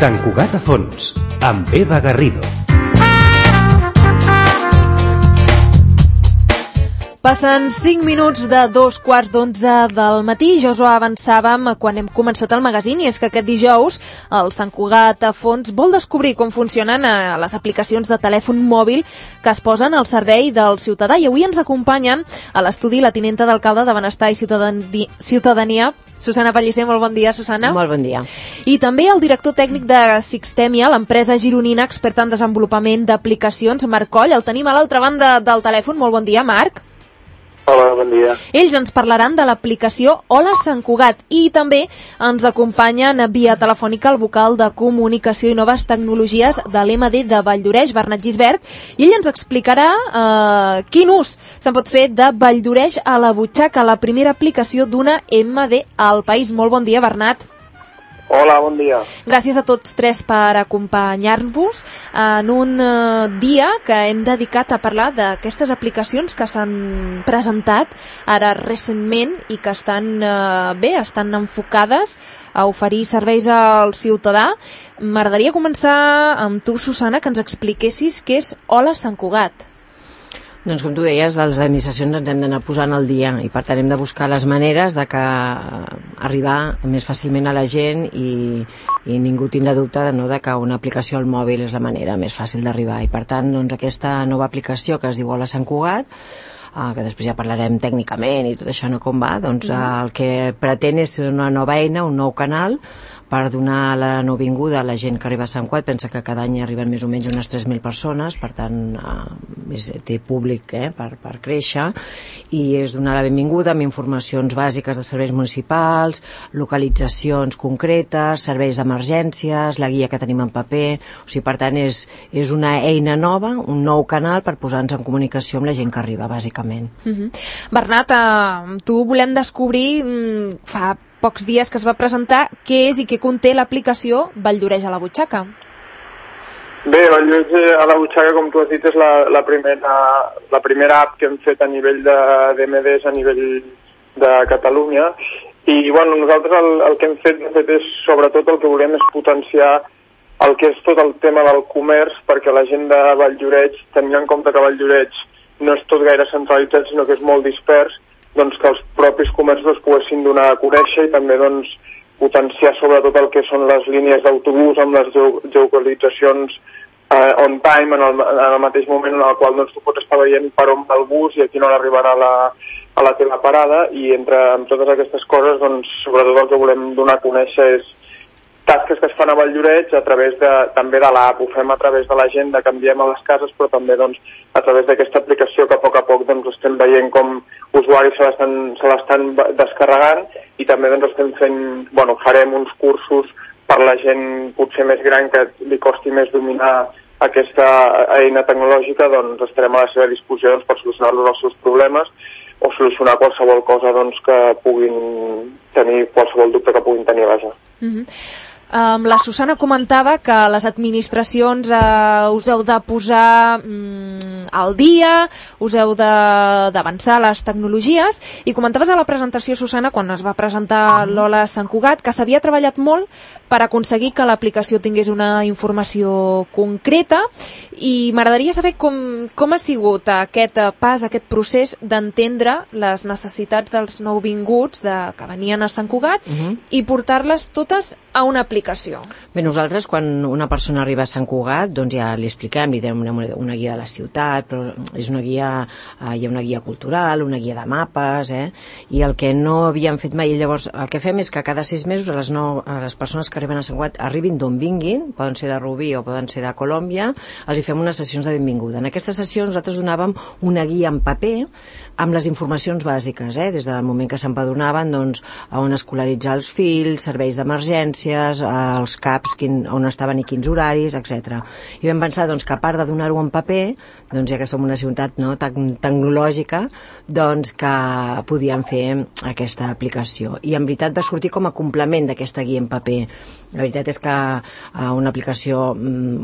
Sant Cugat a fons, amb Eva Garrido. Passen 5 minuts de 2:15 del matí. Ja us ho avançàvem quan hem començat el magazín, i és que aquest dijous el Sant Cugat a fons vol descobrir com funcionen les aplicacions de telèfon mòbil que es posen al servei del ciutadà. I avui ens acompanyen a l'estudi la tinenta d'alcalde de Benestar i Ciutadania, Susana Pellicer. Molt bon dia, Susana. Molt bon dia. I també el director tècnic de Sixtemia, l'empresa gironina experta en desenvolupament d'aplicacions, Marc Coll. El tenim a l'altra banda del telèfon. Molt bon dia, Marc. Hola, bon dia. Ells ens parlaran de l'aplicació Hola Sant Cugat, i també ens acompanyen via telefònica el vocal de Comunicació i Noves Tecnologies de l'MD de Valldoreix, Bernat Gisbert, i ell ens explicarà quin ús se'n pot fer de Valldoreix a la butxaca, la primera aplicació d'una MD al país. Molt bon dia, Bernat. Hola, bon dia. Gràcies a tots tres per acompanyar-vos en un dia que hem dedicat a parlar d'aquestes aplicacions que s'han presentat ara recentment i que estan estan enfocades a oferir serveis al ciutadà. M'agradaria començar amb tu, Susana, que ens expliquessis què és Hola Sant Cugat. Doncs com tu deies, les administracions ens hem d'anar posant al dia, i per tant hem de buscar les maneres de que arribar més fàcilment a la gent i ningú tindrà dubte de que una aplicació al mòbil és la manera més fàcil d'arribar. I per tant, doncs, aquesta nova aplicació que es diu Hola Sant Cugat, que després ja parlarem tècnicament i tot això com va, doncs el que pretén és una nova eina, un nou canal per donar la benvinguda a la gent que arriba a Sant Cugat. Pensa que cada any arriben més o menys unes 3.000 persones, per tant té públic per créixer, i és donar la benvinguda amb informacions bàsiques de serveis municipals, localitzacions concretes, serveis d'emergències, la guia que tenim en paper. O sigui, per tant, és una eina nova, un nou canal per posar-nos en comunicació amb la gent que arriba, bàsicament. Bernat, tu volem descobrir fa pocs dies que es va presentar què és i què conté l'aplicació Valldoreix a la butxaca. Bé, Valldoreix a la butxaca, com tu has dit, és la primera app que hem fet a nivell d'MDs a nivell de Catalunya, i bueno, nosaltres el que hem fet és, sobretot, el que volem és potenciar el que és tot el tema del comerç, perquè la gent de Valldoreix, tenint en compte que Valldoreix no és tot gaire centralitzat, sinó que és molt dispers, doncs que els propis comerços poguessin donar a conèixer, i també doncs potenciar sobretot el que són les línies d'autobús amb les geolocalitzacions on time, en el mateix moment en el qual doncs, tu pots estar veient per on va el bus i a quina hora arribarà a la teva parada. I amb totes aquestes coses, doncs, sobretot el que volem donar a conèixer és tasques que es fan a Valldoreix a través també de l'app. Ho fem a través de l'agenda que enviem a les cases, però també doncs, a través d'aquesta aplicació que a poc doncs, estem veient com usuaris se l'estan descarregant, i també doncs, estem fent, farem uns cursos per la gent potser més gran que li costi més dominar aquesta eina tecnològica. Doncs estarem a la seva disposició per solucionar-los els seus problemes o solucionar qualsevol cosa que puguin tenir, qualsevol dubte que puguin tenir a la gent. La Susana comentava que les administracions us heu de posar al dia, us heu d'avançar les tecnologies, i comentaves a la presentació, Susana, quan es va presentar l'Hola Sant Cugat, que s'havia treballat molt per aconseguir que l'aplicació tingués una informació concreta, i m'agradaria saber com ha sigut aquest pas, aquest procés d'entendre les necessitats dels nouvinguts que venien a Sant Cugat i portar-les totes a una aplicació. Bé, nosaltres quan una persona arriba a Sant Cugat, doncs ja li expliquem, li donem una guia de la ciutat, però és una guia, hi ha una guia cultural, una guia de mapes, i el que no havíem fet mai. Llavors el que fem és que cada 6 mesos a les persones que arriben a Sant Cugat, arribin d'on vinguin, poden ser de Rubí o poden ser de Colòmbia, els hi fem unes sessions de benvinguda. En aquestes sessions nosaltres donàvem una guia en paper amb les informacions bàsiques, des del moment que s'empadronaven, doncs, a on escolaritzar els fills, serveis d'emergències, els CAPs, on estaven i quins horaris, etc. I vam pensar doncs, que a part de donar-ho en paper, doncs, ja que som una ciutat tecnològica, doncs que podíem fer aquesta aplicació. I en veritat va sortir com a complement d'aquesta guia en paper. La veritat és que una aplicació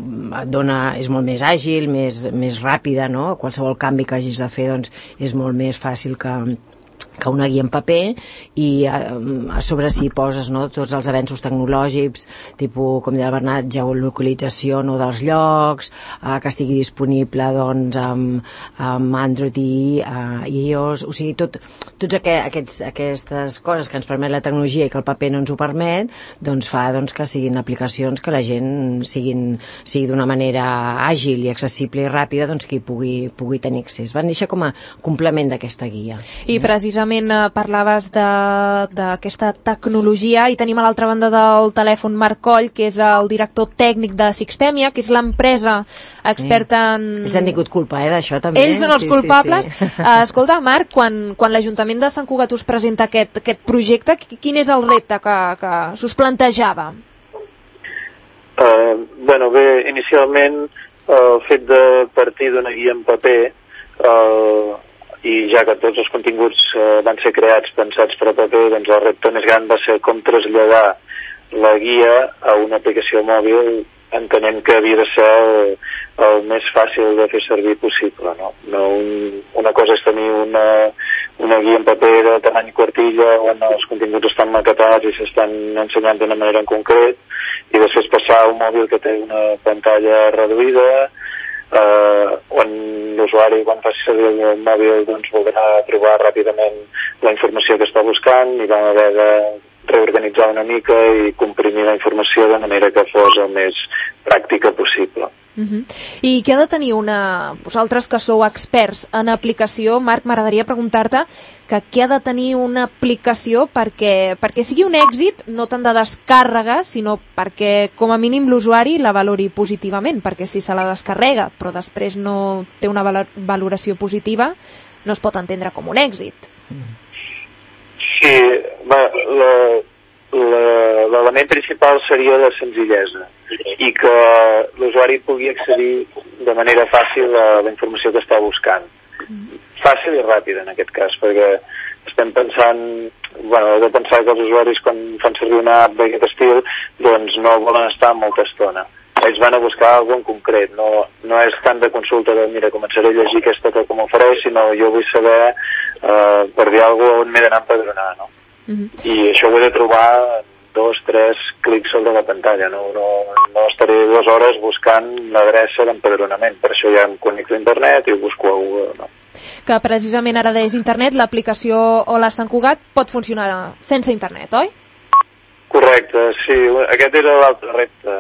és molt més àgil, més ràpida, no? Qualsevol canvi que hagis de fer doncs, és molt més fàcil que que una guia en paper, i a sobre si poses, no, tots els avenços tecnològics, tipus, com deia el Bernat, geolocalització, no, dels llocs, que estigui disponible doncs amb Android i iOS, o sigui, tots aquestes coses que ens permet la tecnologia i que el paper no ens ho permet, doncs fa que siguin aplicacions que la gent sigui d'una manera àgil i accessible i ràpida, doncs que hi pugui tenir accés. Van néixer com a complement d'aquesta guia. I precisament parlaves d'aquesta tecnologia i tenim a l'altra banda del telèfon Marc Coll, que és el director tècnic de Sixtemia, que és l'empresa experta en... Ells han tingut culpa, d'això també. Ells són els culpables. Sí. Escolta, Marc, quan l'Ajuntament de Sant Cugat us presenta aquest projecte, quin és el repte que s'us plantejava? Bé, inicialment el fet de partir d'una guia en paper i ja que tots els continguts van ser creats pensats per a paper, doncs el repte més gran va ser com traslladar la guia a una aplicació mòbil, entenent que havia de ser el més fàcil de fer servir possible, no? Una cosa és tenir una guia en paper de tamany quartilla on els continguts estan maquetats i s'estan ensenyant d'una manera en concret, i després passar a un mòbil que té una pantalla reduïda, on l'usuari, quan faci servir el mòbil, doncs voldrà trobar ràpidament la informació que està buscant, i vam haver de reorganitzar una mica i comprimir la informació de manera que fos el més pràctica possible. I què ha de tenir vosaltres que sou experts en aplicació, Marc, m'agradaria preguntar-te què ha de tenir una aplicació perquè sigui un èxit, no tant de descàrrega, sinó perquè com a mínim l'usuari la valori positivament, perquè si se la descarrega però després no té una valoració positiva, no es pot entendre com un èxit. Sí, l'element principal seria la senzillesa i que l'usuari pugui accedir de manera fàcil a la informació que està buscant. Fàcil i ràpida en aquest cas, perquè estem pensant, he de pensar que els usuaris quan fan servir una app d'aquest estil doncs no volen estar molta estona. Ells van a buscar alguna en concret, no és tant de consulta de mira, començaré a llegir aquesta que m'ofereix, sinó jo vull saber, per dir alguna cosa, on m'he d'anar a empadronar, no? I això ho he de trobar 2-3 clics sobre la pantalla, no estaré 2 hores buscant l'adreça d'empadronament, per això ja em connecto a internet i ho busco a Google, no? Que precisament ara deies internet, l'aplicació Hola Sant Cugat pot funcionar sense internet, oi? Correcte, sí, aquest era l'altre repte.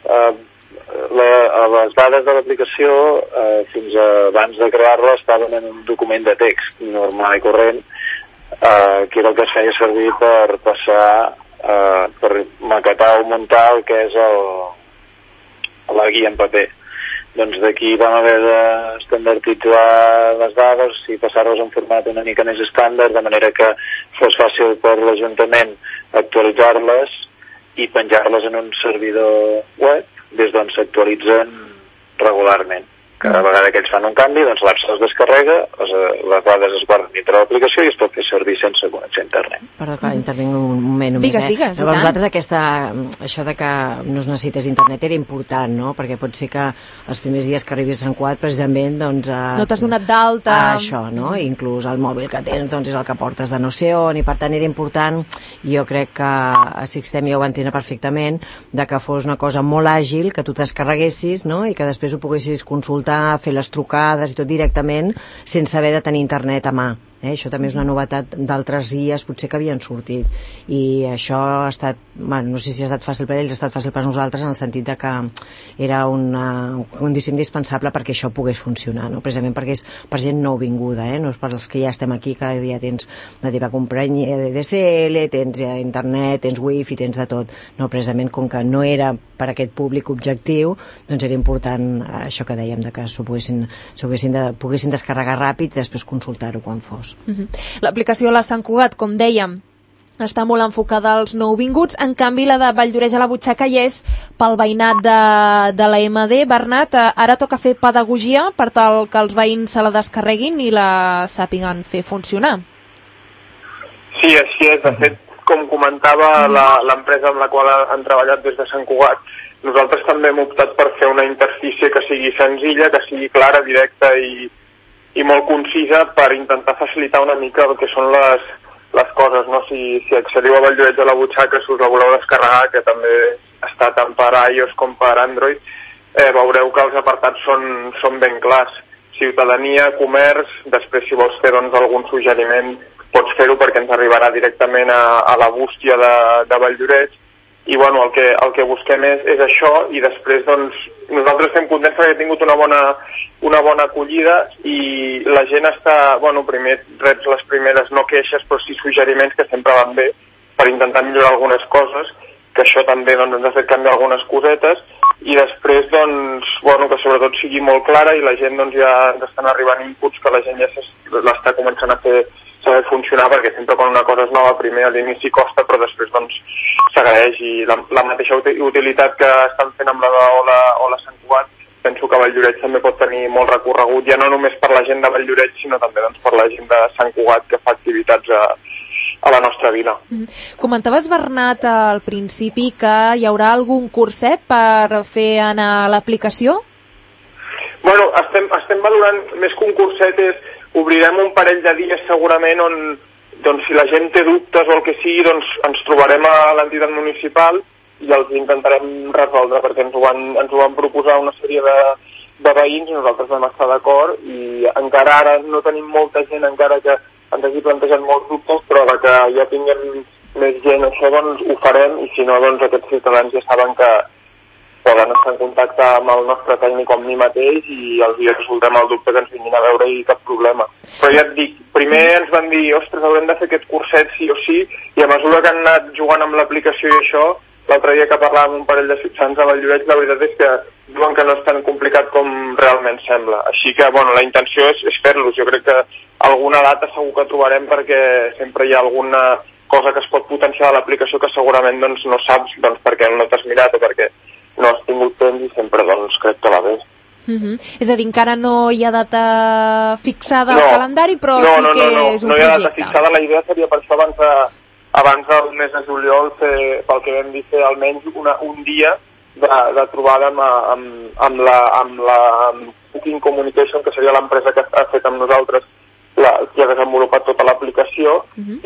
Les dades de l'aplicació fins abans de crear-la estaven en un document de text normal i corrent, que era el que es feia servir per passar per maquetar o muntar el que és la guia en paper. Doncs d'aquí vam haver d'estandarditzar les dades i passar-les en format una mica més estàndard, de manera que fos fàcil per l'Ajuntament actualitzar-les i penjar-les en un servidor web des d'on s'actualitzen regularment. Cada vegada que ells fan un canvi, doncs l'app es descarrega, les dades es guarden dintre l'aplicació i es pot fer servir sense connexió a internet. Perdó, que intervinc un moment només. Digues, Llavors, nosaltres això de que no es necessités internet era important, no? Perquè pot ser que els primers dies que arribis a Sant Cugat, precisament, doncs... no t'has donat d'alta... Això, no? Inclús el mòbil que tens, doncs és el que portes de no sé on, i per tant era important, i jo crec que a Sixtemia ho va entendre perfectament, de que fos una cosa molt àgil, que tu descarreguessis, no? I que després ho poguessis consultar, fer les trucades i tot directament sense haver de tenir internet a mà. Això també és una novetat d'altres guies potser que havien sortit, i això ha estat, no sé si ha estat fàcil per ells, ha estat fàcil per nosaltres en el sentit de que era una condició indispensable perquè això pogués funcionar, no? Precisament perquè és per gent nouvinguda, no és per als que ja estem aquí, cada dia tens la teva companyia de DSL, tens internet, tens wifi, tens de tot, no, precisament com que no era per aquest públic objectiu, doncs era important això que dèiem, de que poguessin descarregar ràpid i després consultar-ho quan fos. L'aplicació La Sant Cugat, com dèiem, està molt enfocada als nouvinguts, en canvi la de Valldoreix a la butxaca hi és pel veïnat de la MD. Bernat, ara toca fer pedagogia per tal que els veïns se la descarreguin i la sàpiguen fer funcionar. Sí, així és. De fet, com comentava l'empresa amb la qual han treballat des de Sant Cugat, nosaltres també hem optat per fer una interfície que sigui senzilla, que sigui clara, directa i i molt concisa per intentar facilitar una mica el que són les coses, no? Si accediu a Valldoreix a la butxaca, si us la voleu descarregar, que també està tant per iOS com per Android, veureu que els apartats són ben clars. Ciutadania, comerç, després si vols fer doncs, algun suggeriment pots fer-ho perquè ens arribarà directament a la bústia de Valldoreix. I bueno, el que busquem és això, i després doncs, nosaltres estem contents perquè ha tingut una bona acollida i la gent està, bueno, primer reps les primeres no queixes però sí suggeriments que sempre van bé per intentar millorar algunes coses, que això també doncs, ens ha fet canviar algunes cosetes, i després doncs, bueno, que sobretot sigui molt clara i la gent doncs, ja ens estan arribant inputs que la gent ja l'està començant a fer saber funcionar, perquè sempre quan una cosa és nova primer a l'inici costa però després doncs s'agraeix, i la mateixa utilitat que estan fent amb la d'Ola Sant Cugat, penso que Valldoreix també pot tenir molt recorregut, ja no només per la gent de Valldoreix sinó també doncs, per la gent de Sant Cugat que fa activitats a la nostra vila. Comentaves, Bernat, al principi que hi haurà algun curset per fer anar l'aplicació? Bueno, estem valorant, més que un curset obrirem un parell de dies segurament on doncs, si la gent té dubtes o el que sigui, doncs ens trobarem a l'entitat municipal i els intentarem resoldre, perquè ens ho van proposar una sèrie de veïns i nosaltres vam estar d'acord, i encara ara no tenim molta gent encara que ens hagi plantejat molts dubtes, però que ja tinguem més gent això doncs ho farem, i si no doncs aquests ciutadans ja saben que poden estar en contacte amb el nostre tècnic o amb mi mateix i els hi resoltem el dubte que ens vinguin a veure i cap problema. Però ja et dic, primer ens van dir, ostres, haurem de fer aquest curset sí o sí, i a mesura que han anat jugant amb l'aplicació i això, l'altre dia que parlàvem amb un parell de ciutadans a Valldoreix, la veritat és que diuen que no és tan complicat com realment sembla. Així que, bueno, la intenció és fer-los. Jo crec que alguna data segur que trobarem perquè sempre hi ha alguna cosa que es pot potenciar a l'aplicació que segurament doncs, no saps doncs, perquè no t'has mirat o perquè no has tingut temps i sempre doncs, crec que va bé. És a dir, encara no hi ha data fixada al calendari, però sí que és un projecte. No hi ha data fixada, la idea seria per això abans del mes de juliol pel que vam dir fer almenys un dia de trobada amb la Booking Communication, que seria l'empresa que ha fet amb nosaltres, que ha desenvolupat tota l'aplicació,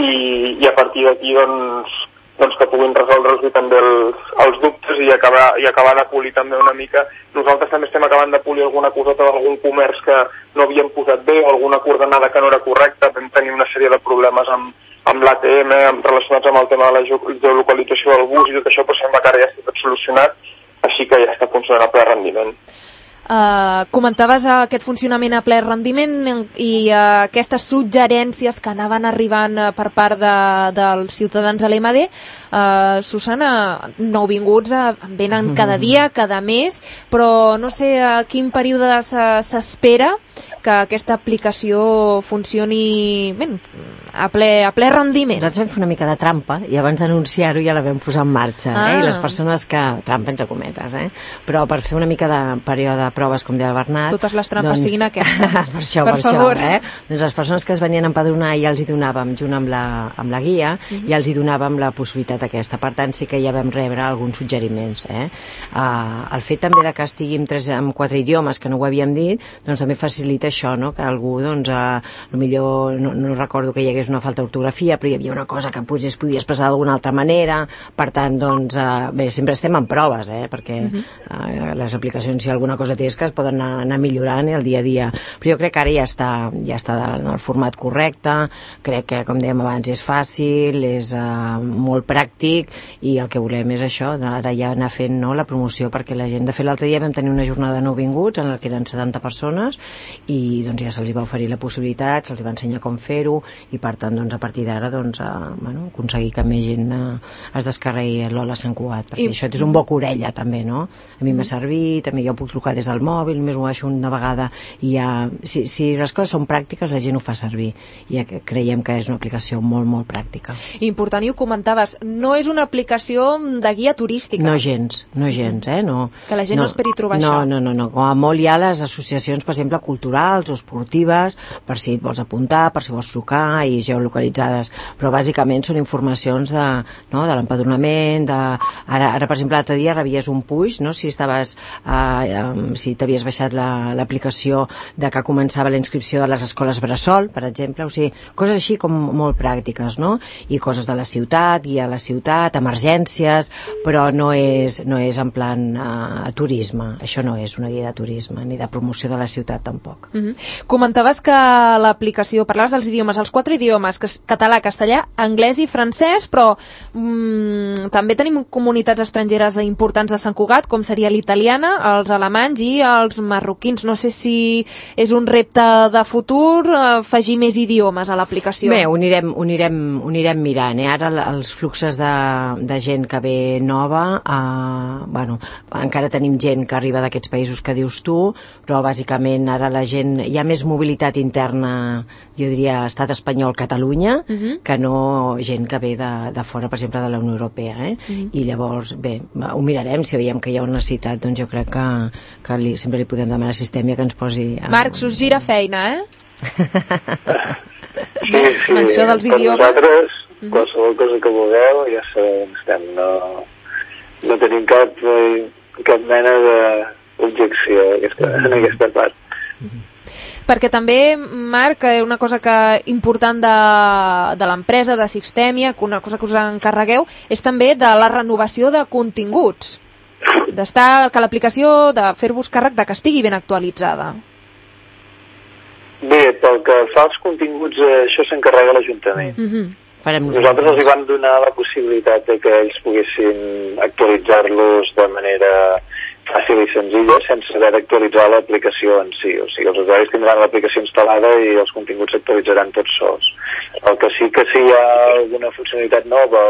i a partir d'aquí doncs que puguin resoldre-los també els dubtes i acabar de polir també una mica. Nosaltres també estem acabant de polir alguna coseta d'algun comerç que no havíem posat bé o alguna coordenada que no era correcta. Vam tenir una sèrie de problemes amb l'ATM relacionats amb el tema de la geolocalització del bus i tot això, però sembla que ara ja està tot solucionat, així que ja està funcionant a ple rendiment. Comentaves aquest funcionament a ple rendiment i aquestes suggerències que anaven arribant per part dels ciutadans de l'EMD. Susana, nouvinguts venen cada dia, cada mes, però no sé a quin període s'espera que aquesta aplicació funcioni a ple rendiment. Nosaltres vam fer una mica de trampa i abans d'anunciar-ho ja la vam posar en marxa, i les persones que... trampa entre cometes, però per fer una mica de període de proves, com deia el Bernat... Totes les trampes doncs, siguin aquestes. per favor. Doncs les persones que es venien a empadronar ja els hi donàvem, junt amb la guia, ja els hi donàvem la possibilitat aquesta. Per tant, sí que ja vam rebre alguns suggeriments. El fet també de que estiguin en 4 idiomes, que no ho havíem dit, doncs també facilita això, no? Que algú, doncs, potser no recordo que hi hagués una falta d'ortografia, però hi havia una cosa que potser es podia expressar d'alguna altra manera. Per tant, doncs, bé, sempre estem en proves, perquè les aplicacions, si alguna cosa tens, que es poden anar millorant el dia a dia, però jo crec que ara ja està en el format correcte. Crec que, com dèiem abans, és fàcil, és molt pràctic, i el que volem és això, ara ja anar fent la promoció perquè la gent... De fet, l'altre dia vam tenir una jornada de nouvinguts en què eren 70 persones i doncs ja se'ls va oferir la possibilitat, se'ls va ensenyar com fer-ho, i per tant, doncs, a partir d'ara aconseguir que més gent es descarregui l'Ola Sant Cugat, perquè això és un boc orella també, no? A mi m'ha servit, també jo puc trucar des del mòbil, només m'ho baixo una vegada i ja... Si les coses són pràctiques, la gent ho fa servir, i creiem que és una aplicació molt, molt pràctica. Important, i ho comentaves, no és una aplicació de guia turística. No gens, no. Que la gent no esperi trobar això. No. Com a molt hi ha les associacions, per exemple, culturals o esportives, per si et vols apuntar, per si vols trucar, i geolocalitzades, però bàsicament són informacions de l'empadronament, ara, per exemple, l'altre dia rebies un puix, no? Si si t'havies baixat l'aplicació de que començava la inscripció de les escoles bressol, per exemple, o sigui, coses així com molt pràctiques, no? I coses de la ciutat, guia a la ciutat, emergències, però no és en plan turisme, això no és una guia de turisme, ni de promoció de la ciutat tampoc. Comentaves que l'aplicació, parlaves dels idiomes, els 4 idiomes, català, castellà, anglès i francès, però també tenim comunitats estrangeres importants de Sant Cugat, com seria l'italiana, els alemanys i els marroquins. No sé si és un repte de futur afegir més idiomes a l'aplicació. Bé, ho anirem mirant. Ara els fluxos de gent que ve nova, encara tenim gent que arriba d'aquests països que dius tu, però bàsicament ara la gent, hi ha més mobilitat interna, jo diria estat espanyol, Catalunya, que no gent que ve de fora, per exemple, de la Unió Europea. I llavors, bé, ho mirarem, si veiem que hi ha una necessitat, doncs jo crec que sempre li podem demanar a Sistèmia que ens posi... Marc, us gira feina, Sí, amb això dels idiomes. Nosaltres, qualsevol cosa que vulgueu, ja sabem, no tenim cap mena d'objecció en aquesta part. Perquè també, Marc, una cosa important de l'empresa, de Sistèmia, una cosa que us encarregueu, és també de la renovació de continguts. Que l'aplicació, de fer-vos càrrec de que estigui ben actualitzada. Bé, pel que fa als continguts, això s'encarrega l'Ajuntament. Nosaltres els hi vam donar la possibilitat de que ells poguessin actualitzar-los de manera fàcil i senzilla, sense haver d'actualitzar l'aplicació en si. O sigui, els usuaris tindran l'aplicació instal·lada i els continguts s'actualitzaran tots sols. El que sí que si hi ha alguna funcionalitat nova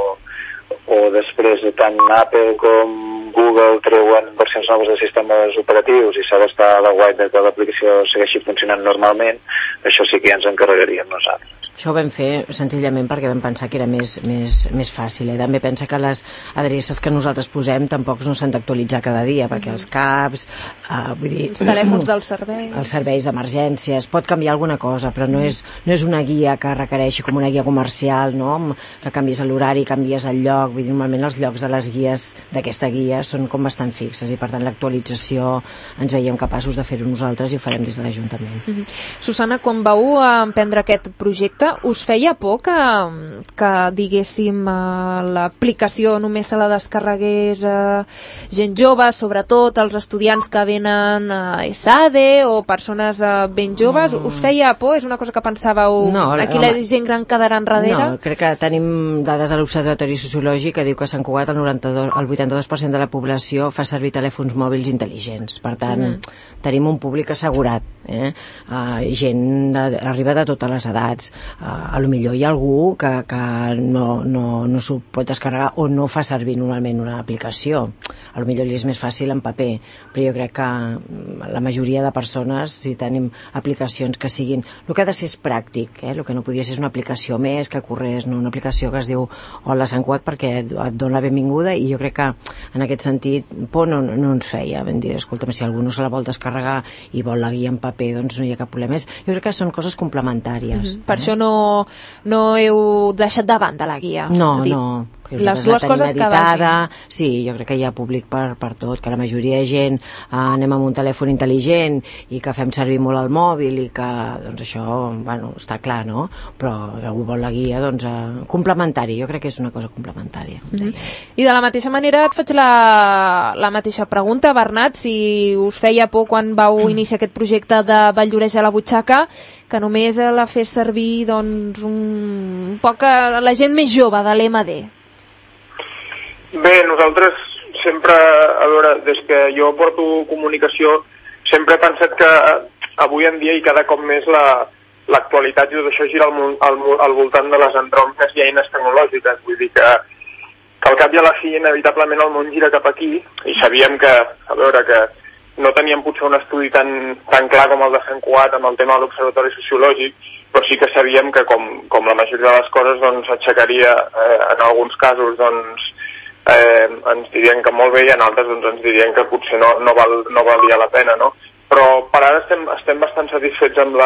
o després tant Apple com Google treuen versions noves de sistemes operatius i s'ha d'estar a la guai que l'aplicació segueixi funcionant normalment, això sí que ja ens encarregaríem nosaltres. Això ho vam fer senzillament perquè vam pensar que era més fàcil. També pensa que les adreces que nosaltres posem tampoc no s'han d'actualitzar cada dia, perquè els CAPs, vull dir... Els telèfons dels serveis. Els serveis d'emergències, pot canviar alguna cosa, però no és una guia que requereixi com una guia comercial, no? Que canvies l'horari, canvies el lloc, vull dir, normalment els llocs de les guies d'aquesta guia són com bastant fixes i per tant l'actualització ens veiem capaços de fer-ho nosaltres i ho farem des de l'Ajuntament. Susana, quan vau emprendre aquest projecte, us feia por que diguéssim l'aplicació només se la descarregués gent jove, sobretot els estudiants que venen a ESADE o persones ben joves? Us feia por? És una cosa que pensàveu aquí la gent gran quedarà enrere? No, crec que tenim dades de l'Observatori Sociològic que diu que a Sant Cugat el 82% de la població fa servir telèfons mòbils intel·ligents. Per tant, tenim un públic assegurat. Gent arriba de totes les edats. A lo millor hi ha algú que no s'ho pot descarregar o no fa servir normalment una aplicació. A lo millor li és més fàcil en paper, però jo crec que la majoria de persones, si tenim aplicacions que siguin... El que ha de ser és pràctic, el que no podia ser és una aplicació més que corrés, no una aplicació que es diu Hola Sant Cugat perquè et dona la benvinguda, i jo crec que en aquest sentit por no ens feia. Vam dir, escolta'm, si algú no se la vol descarregar i vol la guia en paper, doncs no hi ha cap problema. Jo crec que són coses complementàries. Per això no heu deixat de banda la guia. No. Les dues coses que vagin. Sí, jo crec que hi ha públic per tot, que la majoria de gent anem amb un telèfon intel·ligent i que fem servir molt el mòbil i que, doncs això, està clar, no? Però si algú vol la guia, doncs complementari, jo crec que és una cosa complementària. I de la mateixa manera et faig la mateixa pregunta, Bernat, si us feia por quan vau iniciar aquest projecte de Valldoreix a la butxaca, que només la fes servir doncs un poc a la gent més jove de l'MD. Bé, nosaltres sempre, a veure, des que jo porto comunicació, sempre he pensat que avui en dia i cada cop més l'actualitat i tot això gira al voltant de les andròmines i eines tecnològiques. Vull dir que al cap i a la fi inevitablement el món gira cap aquí i sabíem que, a veure, que no teníem potser un estudi tan clar com el de Sant Cugat amb el tema de l'Observatori Sociològic, però sí que sabíem que com la majoria de les coses doncs s'aixecaria en alguns casos doncs ens dirien que molt bé i en altres doncs ens dirien que potser no valia la pena, no? Però per ara estem bastant satisfets amb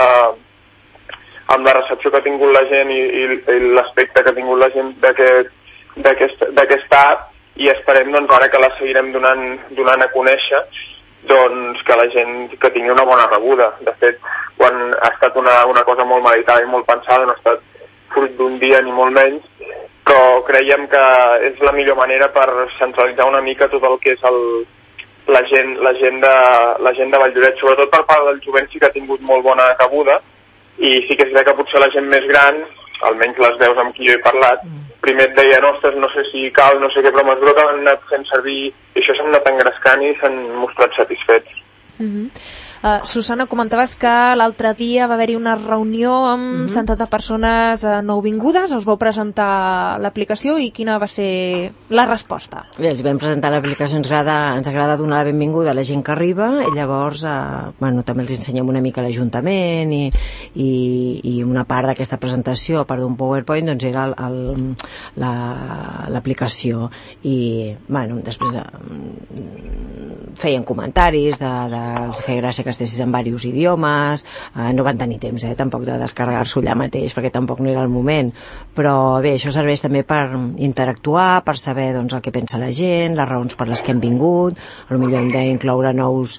la recepció que ha tingut la gent i l'aspecte que ha tingut la gent d'aquesta app, i esperem doncs ara que la seguirem donant a conèixer doncs que la gent que tingui una bona rebuda. De fet, quan ha estat una cosa molt meditada i molt pensada, no ha estat fruit d'un dia ni molt menys, però creiem que és la millor manera per centralitzar una mica tot el que és la gent de Valldoreix, sobretot per part del jovent sí que ha tingut molt bona cabuda, i sí que és veritat que potser la gent més gran, almenys les veus amb qui jo he parlat, primer et deien, ostres, no sé si cal, no sé què, però a mesura que han anat fent servir, i això s'han anat engrescant i s'han mostrat satisfets. Susana, comentaves que l'altre dia va haver-hi una reunió amb 70 persones nouvingudes, els vau presentar l'aplicació i quina va ser la resposta? Bé, els vam presentar l'aplicació, ens agrada donar la benvinguda a la gent que arriba i llavors també els ensenyem una mica l'Ajuntament i una part d'aquesta presentació, a part d'un PowerPoint, doncs era l'aplicació i després feien comentaris, els feia gràcia que estessis en diversos idiomes, no van tenir temps tampoc de descarregar-s'ho allà mateix perquè tampoc no era el moment, però bé, això serveix també per interactuar, per saber doncs, el que pensa la gent, les raons per les que hem vingut, potser hem d'incloure nous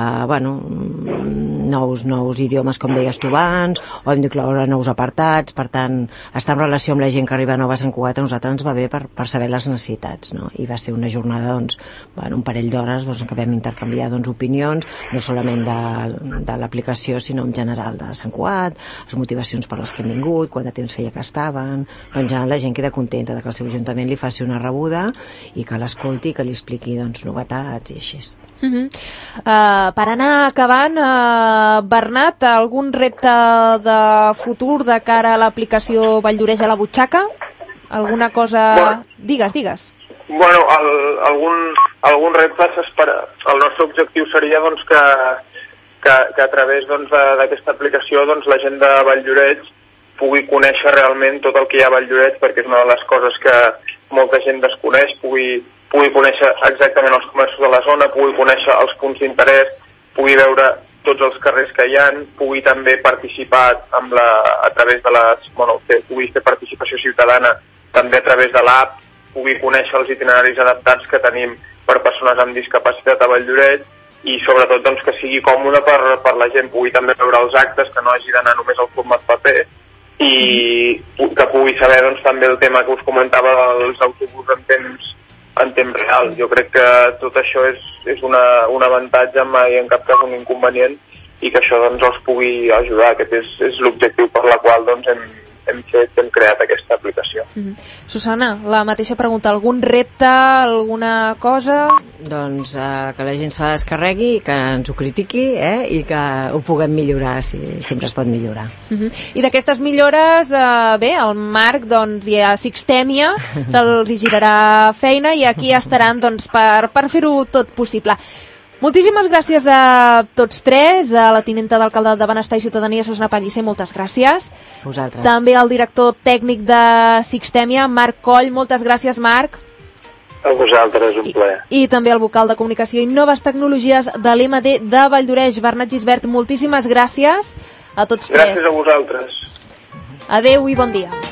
idiomes com deies tu abans, o hem d'incloure nous apartats, per tant estar en relació amb la gent que arriba nova a Sant Cugat a nosaltres ens va bé per saber les necessitats, no? I va ser una jornada un parell d'hores en què vam intercanviar opinions, no solament de l'aplicació, sinó en general de Sant Cugat, les motivacions per les que hem vingut, quant de temps feia que estaven, però en general la gent queda contenta de que el seu ajuntament li faci una rebuda i que l'escolti i que li expliqui novetats i així. Per anar acabant, Bernat, algun repte de futur de cara a l'aplicació Valldoreix a la butxaca? Alguna cosa... Digues. Bueno, algun repte s'espera. El nostre objectiu seria que a través d'aquesta aplicació la gent de Valldoreix pugui conèixer realment tot el que hi ha a Valldoreix, perquè és una de les coses que molta gent desconeix, pugui conèixer exactament els comerços de la zona, pugui conèixer els punts d'interès, pugui veure tots els carrers que hi ha, pugui també participar a través de pugui fer participació ciutadana també a través de l'app, pugui conèixer els itineraris adaptats que tenim per persones amb discapacitat a Valldoreix i sobretot que sigui còmode per la gent, pugui també veure els actes, que no hagi d'anar només al format paper i que pugui saber també el tema que us comentava dels autobusos en temps real. Jo crec que tot això és un avantatge i en cap cas un inconvenient i que això els pugui ajudar. Aquest és l'objectiu per la qual hem creat aquesta aplicació. Susana, la mateixa pregunta, algun repte, alguna cosa? Doncs que la gent se la descarregui, que ens ho critiqui i que ho puguem millorar, si sempre es pot millorar. I d'aquestes millores, el Marc i a Sixtèmia se'ls hi girarà feina i aquí estaran per fer-ho tot possible. Moltíssimes gràcies a tots tres, a la tinenta d'alcalde de Benestar i Ciutadania, Susana Pellicer, moltes gràcies. Vosaltres. També al director tècnic de Sixtèmia, Marc Coll, moltes gràcies, Marc. A vosaltres, un plaer. I també al vocal de Comunicació i Noves Tecnologies de l'MD de Valldoreix, Bernat Gisbert, moltíssimes gràcies a tots tres. Gràcies a vosaltres. Adeu i bon dia.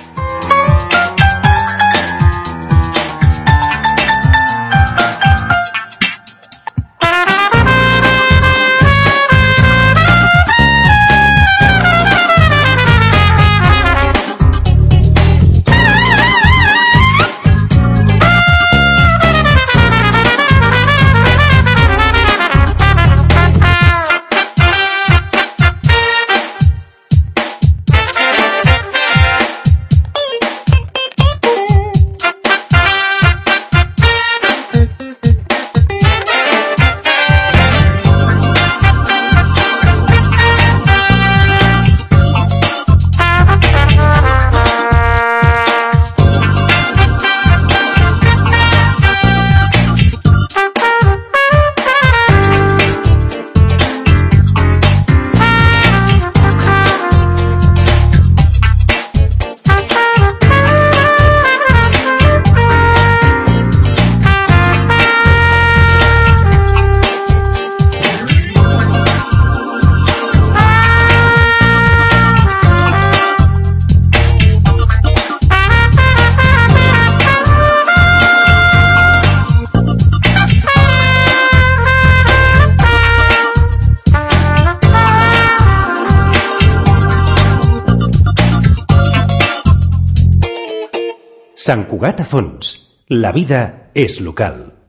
Sant Cugat a Fons. La vida és local.